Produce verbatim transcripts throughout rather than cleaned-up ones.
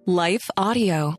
Life Audio.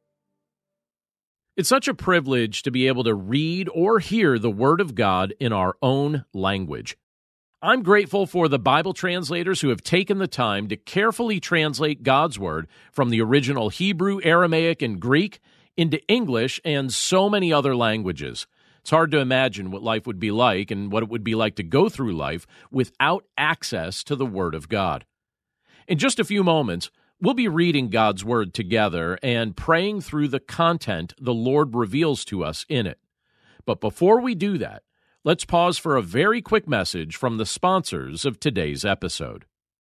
It's such a privilege to be able to read or hear the Word of God in our own language. I'm grateful for the Bible translators who have taken the time to carefully translate God's Word from the original Hebrew, Aramaic, and Greek into English and so many other languages. It's hard to imagine what life would be like and what it would be like to go through life without access to the Word of God. In just a few moments, we'll be reading God's Word together and praying through the content the Lord reveals to us in it. But before we do that, let's pause for a very quick message from the sponsors of today's episode.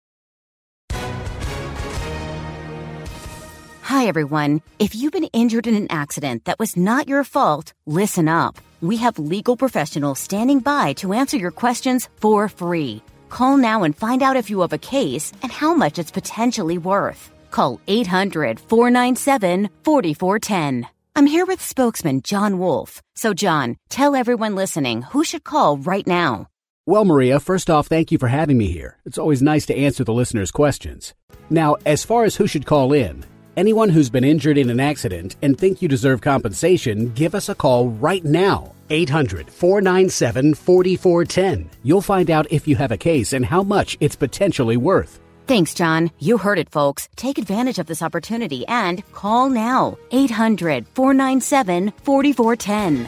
Hi, everyone. If you've been injured in an accident that was not your fault, listen up. We have legal professionals standing by to answer your questions for free. Call now and find out if you have a case and how much it's potentially worth. Call eight hundred, four nine seven, four four one zero. I'm here with spokesman John Wolf. So, John, tell everyone listening who should call right now. Well, Maria, first off, thank you for having me here. It's always nice to answer the listeners' questions. Now, as far as who should call in, anyone who's been injured in an accident and think you deserve compensation, give us a call right now. eight hundred, four nine seven, four four one zero. You'll find out if you have a case and how much it's potentially worth. Thanks, John. You heard it, folks. Take advantage of this opportunity and call now. eight hundred, four nine seven, four four one zero.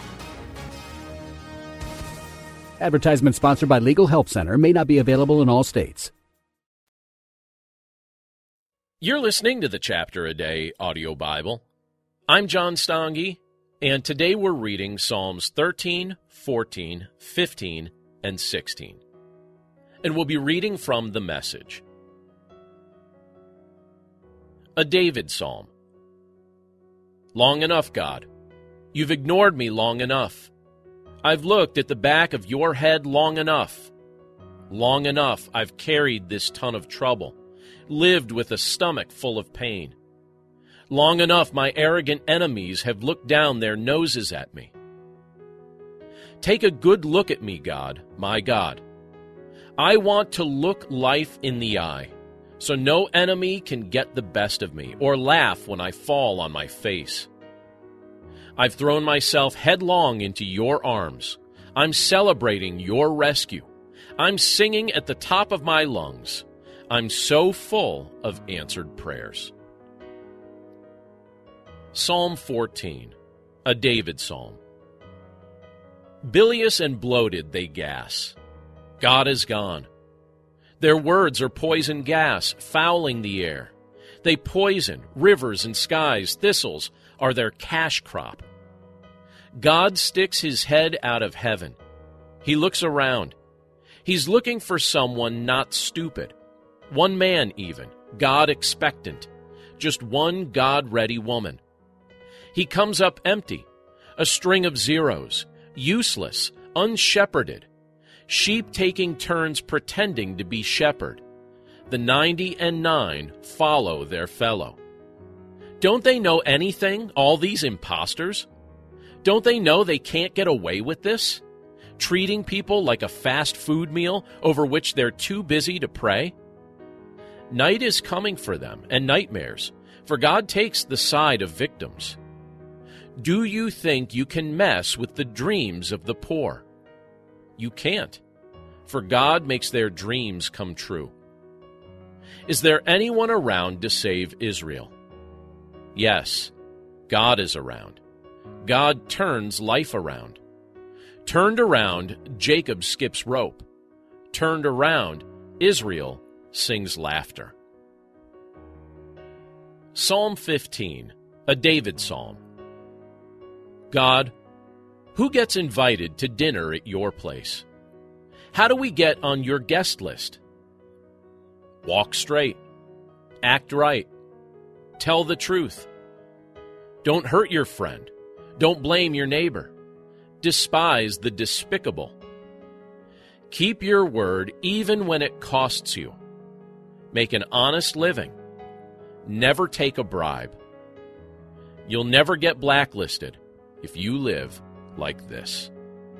Advertisement sponsored by Legal Help Center. May not be available in all states. You're listening to the Chapter a Day audio Bible. I'm John Stange, and today we're reading Psalms thirteen, fourteen, fifteen, and sixteen. And we'll be reading from the Message. A David Psalm. Long enough, God. You've ignored me long enough. I've looked at the back of your head long enough. Long enough I've carried this ton of trouble, lived with a stomach full of pain. Long enough my arrogant enemies have looked down their noses at me. Take a good look at me, God, my God. I want to look life in the eye, so no enemy can get the best of me or laugh when I fall on my face. I've thrown myself headlong into your arms. I'm celebrating your rescue. I'm singing at the top of my lungs. I'm so full of answered prayers. Psalm fourteen, a David Psalm. Bilious and bloated they gas. God is gone. Their words are poison gas, fouling the air. They poison rivers and skies. Thistles are their cash crop. God sticks his head out of heaven. He looks around. He's looking for someone not stupid. One man even, God expectant. Just one God-ready woman. He comes up empty, a string of zeros, useless, unshepherded. Sheep taking turns pretending to be shepherd. The ninety and nine follow their fellow. Don't they know anything, all these imposters? Don't they know they can't get away with this? Treating people like a fast food meal over which they're too busy to pray? Night is coming for them, and nightmares, for God takes the side of victims. Do you think you can mess with the dreams of the poor? You can't, for God makes their dreams come true. Is there anyone around to save Israel? Yes, God is around. God turns life around. Turned around, Jacob skips rope. Turned around, Israel sings laughter. Psalm fifteen, a David Psalm. God, who gets invited to dinner at your place? How do we get on your guest list? Walk straight. Act right. Tell the truth. Don't hurt your friend. Don't blame your neighbor. Despise the despicable. Keep your word even when it costs you. Make an honest living. Never take a bribe. You'll never get blacklisted if you live like this.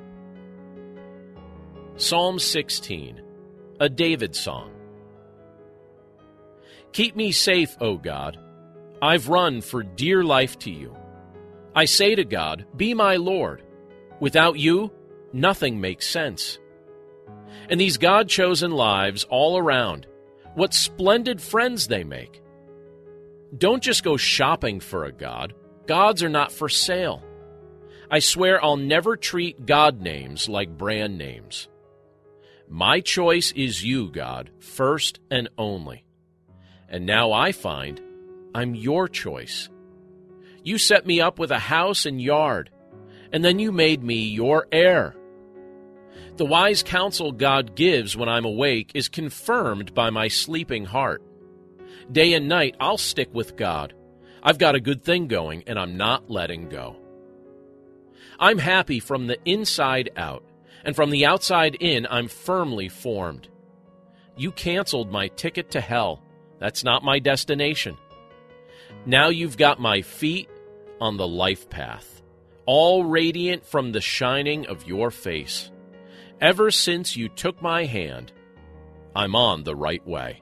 Psalm sixteen, a David song. Keep me safe, O God. I've run for dear life to you. I say to God, be my Lord. Without you, nothing makes sense. And these God-chosen lives all around, what splendid friends they make. Don't just go shopping for a God. Gods are not for sale. I swear I'll never treat God names like brand names. My choice is you, God, first and only. And now I find I'm your choice. You set me up with a house and yard, and then you made me your heir. The wise counsel God gives when I'm awake is confirmed by my sleeping heart. Day and night, I'll stick with God. I've got a good thing going, and I'm not letting go. I'm happy from the inside out, and from the outside in, I'm firmly formed. You canceled my ticket to hell. That's not my destination. Now you've got my feet on the life path, all radiant from the shining of your face. Ever since you took my hand, I'm on the right way.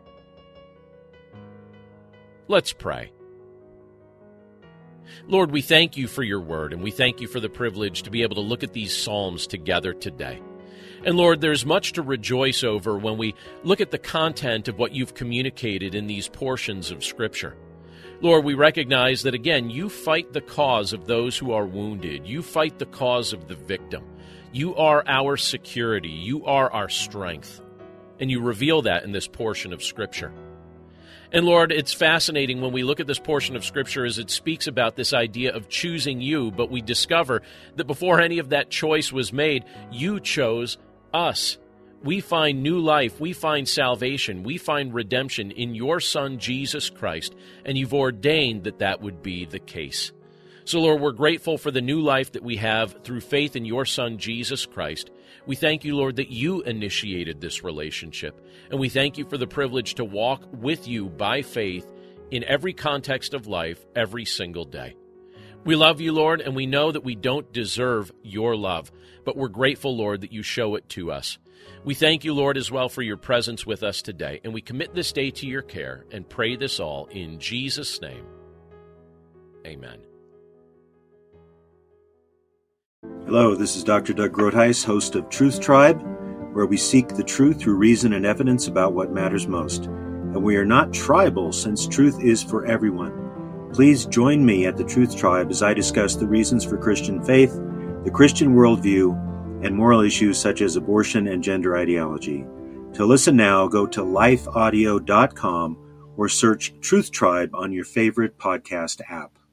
Let's pray. Lord, we thank you for your word, and we thank you for the privilege to be able to look at these Psalms together today. And Lord, there's much to rejoice over when we look at the content of what you've communicated in these portions of Scripture. Lord, we recognize that, again, you fight the cause of those who are wounded. You fight the cause of the victim. You are our security. You are our strength. And you reveal that in this portion of Scripture. And Lord, it's fascinating when we look at this portion of Scripture as it speaks about this idea of choosing you, but we discover that before any of that choice was made, you chose us. We find new life, we find salvation, we find redemption in your Son, Jesus Christ, and you've ordained that that would be the case. So, Lord, we're grateful for the new life that we have through faith in your Son, Jesus Christ. We thank you, Lord, that you initiated this relationship, and we thank you for the privilege to walk with you by faith in every context of life, every single day. We love you, Lord, and we know that we don't deserve your love, but we're grateful, Lord, that you show it to us. We thank you, Lord, as well for your presence with us today, and we commit this day to your care and pray this all in Jesus' name. Amen. Hello, this is Doctor Doug Groothuis, host of Truth Tribe, where we seek the truth through reason and evidence about what matters most. And we are not tribal, since truth is for everyone. Please join me at the Truth Tribe as I discuss the reasons for Christian faith, the Christian worldview, and moral issues such as abortion and gender ideology. To listen now, go to life audio dot com or search Truth Tribe on your favorite podcast app.